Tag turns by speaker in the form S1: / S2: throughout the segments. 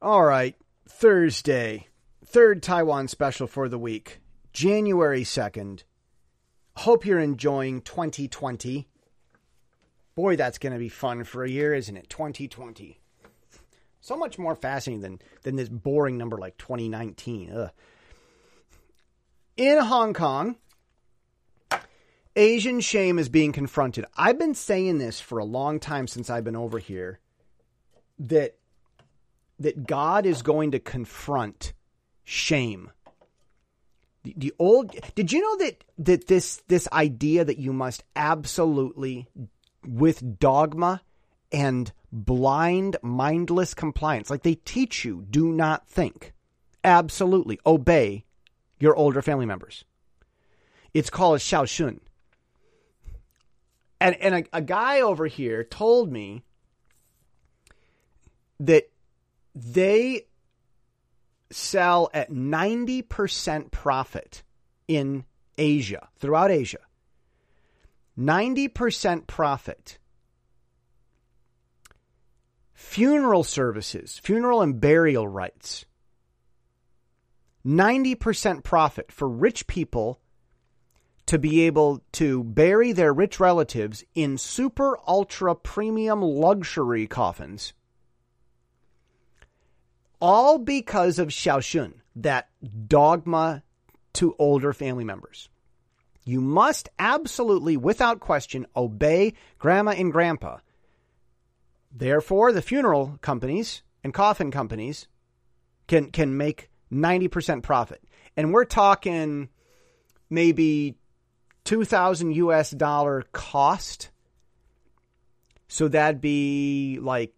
S1: All right, Thursday, third Taiwan special for the week, January 2nd. Hope you're enjoying 2020. Boy, that's going to be fun for a year, isn't it? 2020. So much more fascinating than this boring number like 2019. Ugh. In Hong Kong, Asian shame is being confronted. I've been saying this for a long time since I've been over here, that God is going to confront shame. Did you know that this idea that you must absolutely, with dogma and blind, mindless compliance, like they teach you, do not think, absolutely obey your older family members. It's called xiaoshun. And a guy over here told me that they sell at 90% profit in Asia, throughout Asia. 90% profit. Funeral services, funeral and burial rites. 90% profit for rich people to be able to bury their rich relatives in super ultra premium luxury coffins. All because of xiaoshun, that dogma to older family members. You must absolutely, without question, obey grandma and grandpa. Therefore, the funeral companies and coffin companies can make 90% profit. And we're talking maybe $2,000 US cost. So that'd be like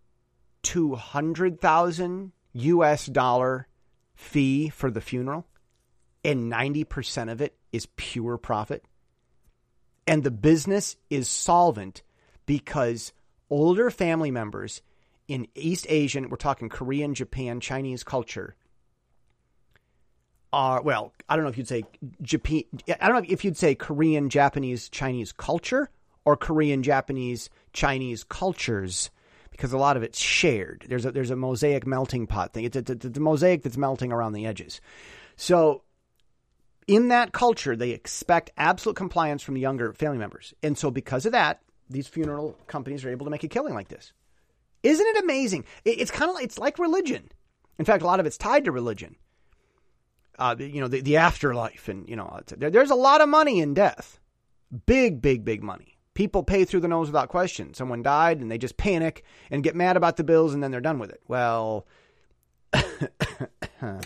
S1: $200,000 US fee for the funeral, and 90% of it is pure profit. And the business is solvent because older family members in East Asian, we're talking Korean, Japan, Chinese culture, are, well, I don't know if you'd say Japan, I don't know if you'd say Korean, Japanese, Chinese culture, or Korean, Japanese, Chinese cultures, because a lot of it's shared. There's a mosaic melting pot thing. It's a mosaic that's melting around the edges. So in that culture, they expect absolute compliance from the younger family members. And so because of that, these funeral companies are able to make a killing like this. Isn't it amazing? It's like religion. In fact, a lot of it's tied to religion. The afterlife, and there's a lot of money in death. Big money. People pay through the nose without question. Someone died and they just panic and get mad about the bills and then they're done with it. Well, well,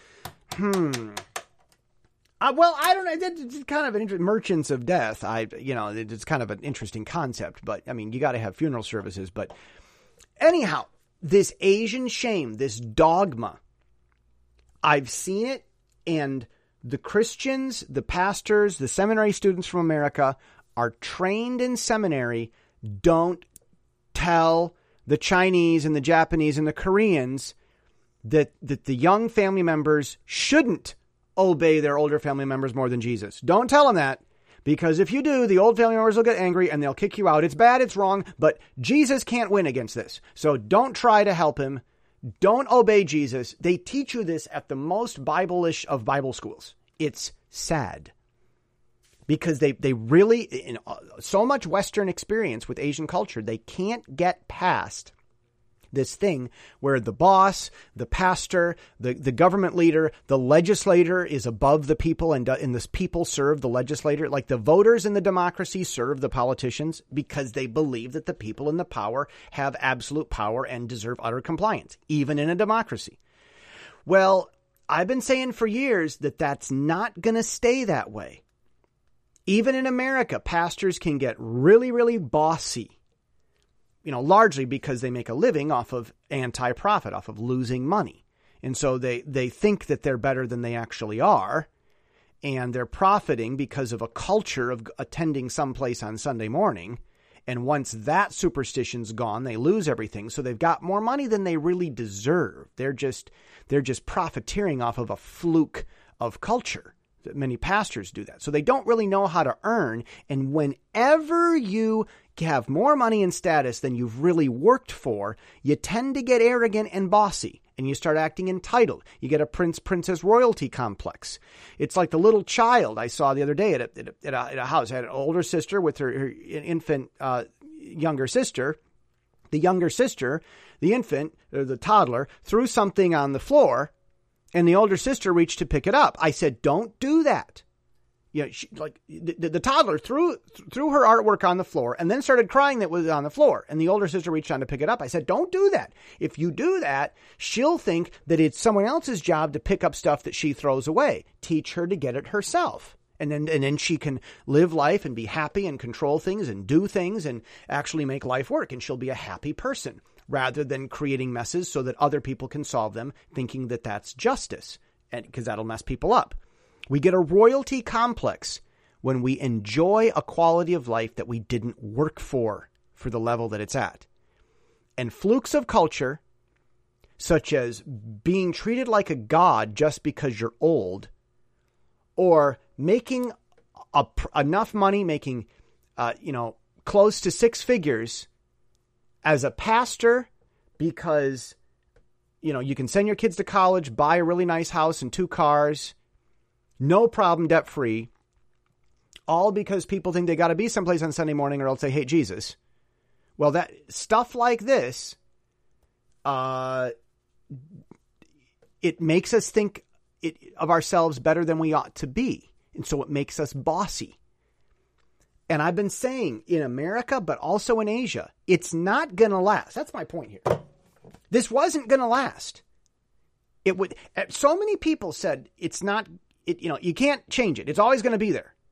S1: I don't know. It's kind of an merchants of death. It's kind of an interesting concept, but I mean, you got to have funeral services. But anyhow, this Asian shame, this dogma, I've seen it, and the Christians, the pastors, the seminary students from America are trained in seminary. Don't tell the Chinese and the Japanese and the Koreans that the young family members shouldn't obey their older family members more than Jesus. Don't tell them that, because if you do, the old family members will get angry and they'll kick you out. It's bad, it's wrong, but Jesus can't win against this. So don't try to help him. Don't obey Jesus. They teach you this at the most Bible-ish of Bible schools. It's sad. Because they really, in so much Western experience with Asian culture, they can't get past this thing where the boss, the pastor, the government leader, the legislator is above the people, and this people serve the legislator. Like the voters in the democracy serve the politicians because they believe that the people in the power have absolute power and deserve utter compliance, even in a democracy. Well, I've been saying for years that that's not going to stay that way. Even in America, pastors can get really, really bossy, largely because they make a living off of anti-profit, off of losing money. And so they think that they're better than they actually are. And they're profiting because of a culture of attending someplace on Sunday morning. And once that superstition's gone, they lose everything. So they've got more money than they really deserve. They're just profiteering off of a fluke of culture. Many pastors do that. So they don't really know how to earn. And whenever you have more money and status than you've really worked for, you tend to get arrogant and bossy. and you start acting entitled. You get a princess royalty complex. It's like the little child I saw the other day at a house. I had an older sister with her infant younger sister. The younger sister, the infant, or the toddler, threw something on the floor, and the older sister reached to pick it up. I said, don't do that. You know, the toddler threw her artwork on the floor and then started crying that it was on the floor. And the older sister reached down to pick it up. I said, don't do that. If you do that, she'll think that it's someone else's job to pick up stuff that she throws away. Teach her to get it herself. And then she can live life and be happy and control things and do things and actually make life work. And she'll be a happy person rather than creating messes so that other people can solve them, thinking that that's justice, and because that'll mess people up. We get a royalty complex when we enjoy a quality of life that we didn't work for the level that it's at. And flukes of culture, such as being treated like a god just because you're old, or making enough money, making close to six figures as a pastor because you can send your kids to college, buy a really nice house and 2 cars, no problem, debt free, all because people think they got to be someplace on Sunday morning or else they hate Jesus. Well, that stuff like this, it makes us think of ourselves better than we ought to be. And so it makes us bossy. And I've been saying in America, but also in Asia, it's not going to last. That's my point here. This wasn't going to last. It would. So many people said it's not, you can't change it. It's always going to be there.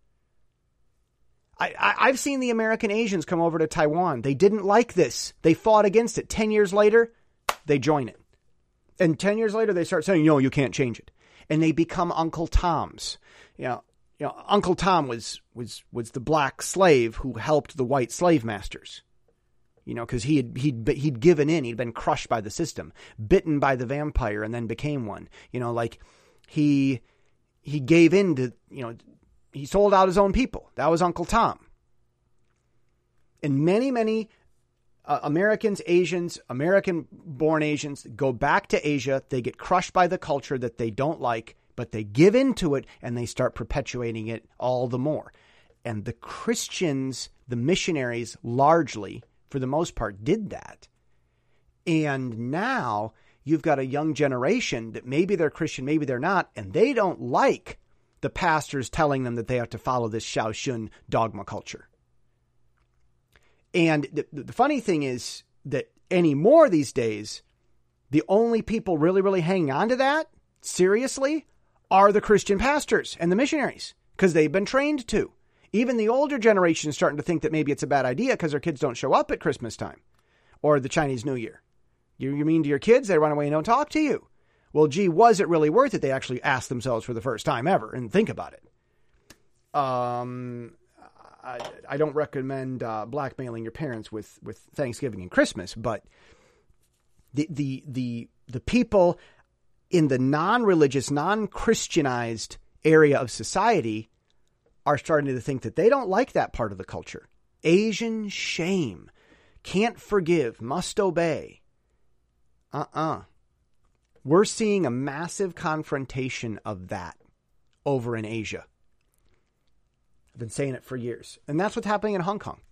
S1: I've seen the American Asians come over to Taiwan. They didn't like this. They fought against it. 10 years later, they join it. And 10 years later, they start saying, no, you can't change it. And they become Uncle Toms. Uncle Tom was the black slave who helped the white slave masters. Because he'd given in. He'd been crushed by the system, bitten by the vampire, and then became one. He gave in to, he sold out his own people. That was Uncle Tom. And many, many Americans, Asians, American-born Asians go back to Asia. They get crushed by the culture that they don't like, but they give into it and they start perpetuating it all the more. And the Christians, the missionaries, largely, for the most part, did that. And now you've got a young generation that maybe they're Christian, maybe they're not, and they don't like the pastors telling them that they have to follow this Shaoxun dogma culture. And the funny thing is that anymore these days, the only people really, really hanging on to that, seriously, are the Christian pastors and the missionaries, because they've been trained to. Even the older generation is starting to think that maybe it's a bad idea because their kids don't show up at Christmas time or the Chinese New Year. You mean to your kids, they run away and don't talk to you. Well, gee, was it really worth it? They actually asked themselves for the first time ever and think about it. I don't recommend blackmailing your parents with Thanksgiving and Christmas, but the people in the non-religious, non-Christianized area of society are starting to think that they don't like that part of the culture. Asian shame. Can't forgive. Must obey. We're seeing a massive confrontation of that over in Asia. I've been saying it for years. And that's what's happening in Hong Kong.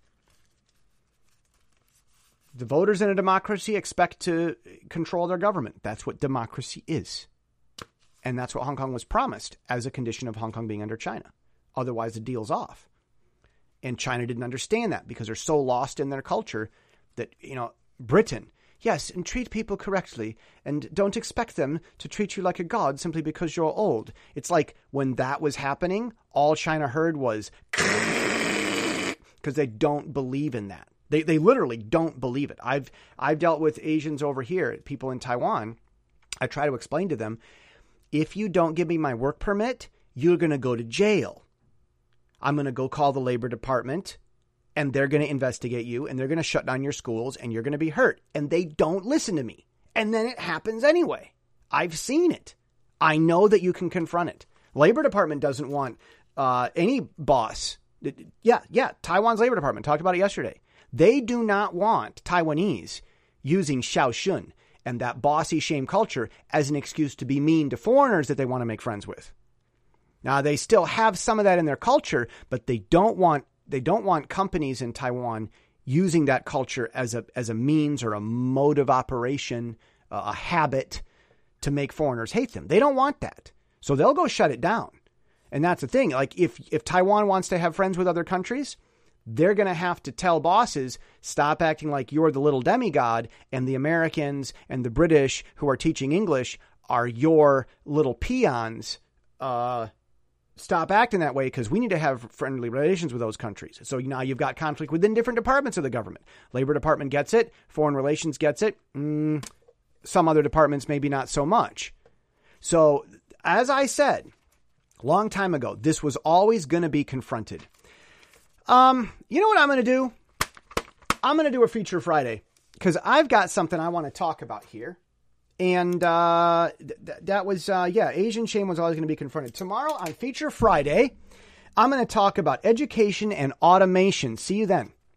S1: The voters in a democracy expect to control their government. That's what democracy is. And that's what Hong Kong was promised as a condition of Hong Kong being under China. Otherwise, the deal's off. And China didn't understand that because they're so lost in their culture that, Britain, yes, and treat people correctly and don't expect them to treat you like a god simply because you're old. It's like when that was happening, all China heard was because they don't believe in that. They literally don't believe it. I've dealt with Asians over here, people in Taiwan. I try to explain to them, if you don't give me my work permit, you're going to go to jail. I'm going to go call the Labor Department, and they're going to investigate you, and they're going to shut down your schools, and you're going to be hurt. And they don't listen to me. And then it happens anyway. I've seen it. I know that you can confront it. Labor Department doesn't want any boss. Yeah, Taiwan's Labor Department talked about it yesterday. They do not want Taiwanese using Shaoxun and that bossy shame culture as an excuse to be mean to foreigners that they want to make friends with. Now, they still have some of that in their culture, but they don't want companies in Taiwan using that culture as a means or a mode of operation, a habit to make foreigners hate them. They don't want that. So they'll go shut it down. And that's the thing. Like if Taiwan wants to have friends with other countries, they're going to have to tell bosses, stop acting like you're the little demigod and the Americans and the British who are teaching English are your little peons. Stop acting that way because we need to have friendly relations with those countries. So now you've got conflict within different departments of the government. Labor Department gets it. Foreign Relations gets it. Some other departments, maybe not so much. So as I said a long time ago, this was always going to be confronted. You know what I'm going to do? I'm going to do a Feature Friday because I've got something I want to talk about here. And that was, Asian shame was always going to be confronted. Tomorrow on Feature Friday, I'm going to talk about education and automation. See you then.